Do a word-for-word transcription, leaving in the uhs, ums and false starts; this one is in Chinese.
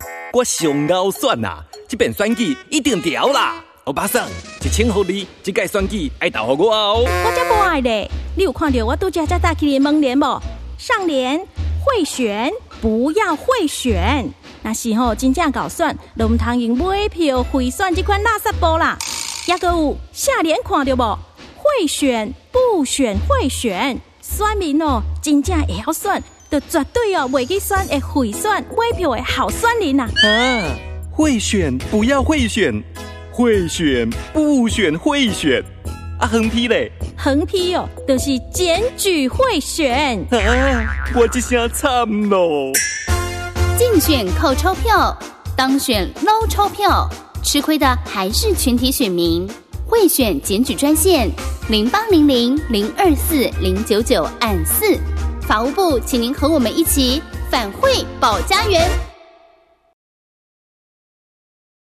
我上高选呐、啊，这边选举一定调啦！欧巴桑，一千互你，这届选举爱投给我哦。 我才不爱嘞！你有看到我拄只只打起的门帘无？上联贿选，不要贿选。那是吼真正搞选，就唔通用买票贿选这款垃圾布啦。也个有下联看到无？贿选不选贿选，选民哦真正会晓选，就绝对哦袂去选会贿选买票的好选人呐。 啊，贿选不要贿选，贿选不选贿选。啊，横批嘞？ 横批哦，就是检举贿选。 啊，我这下惨咯！ 竞选扣钞票，当选捞钞票，吃亏的还是全体选民。贿选检举专线零八零零零二四零九九按四，法务部请您和我们一起反贿保家园。